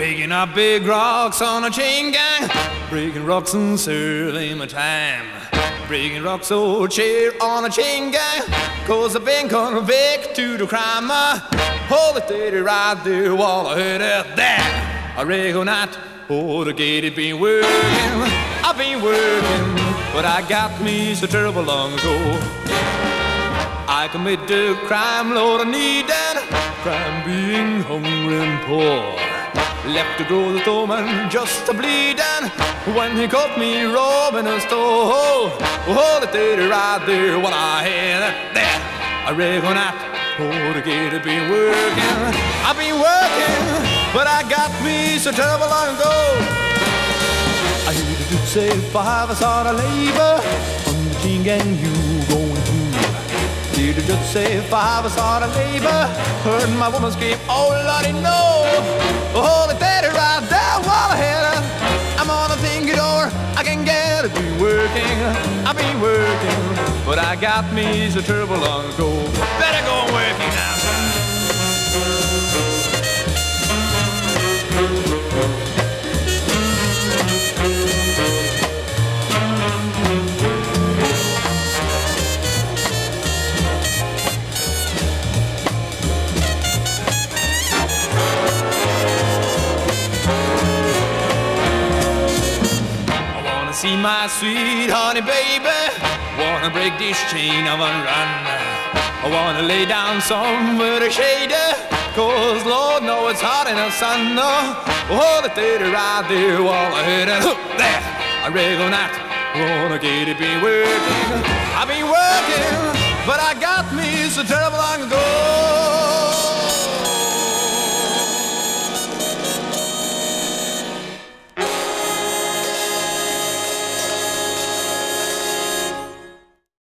Breaking up big rocks on a chain gang, breaking rocks and serving my time. Breaking rocks, old chair on a chain gang, cause I've been convict to the crime. Hold it there, right there, while I heard it there. I reckon not, oh, the gate had been working. I've been working, but I got me so terrible long ago. I committed crime, Lord, I need that crime, being hungry and poor. Left to grow the storeman just to bleed, and when he caught me robbing a store, hold it there, right there, what I had there. I reckon that, oh, the gate had been working. I've been working, but I got me so terrible long ago. I hear the dude say 5 I saw the labor on the chain gang you going through. Hear the dude say 5 I saw the labor, heard my woman scream, oh Lordy no. Hold it there, right there, while I had her. I'm on a thinking door, I can get it, be working. I've been working, but I got me so terrible long ago. Better go working now. See my sweet honey baby, wanna break this chain of a run. I wanna lay down somewhere to shade, cause Lord knows it's hot in the sun. Hold it there, right there, while I heard it there. I reckon that, wanna get it, be working. I've been working, but I got me so terrible long ago.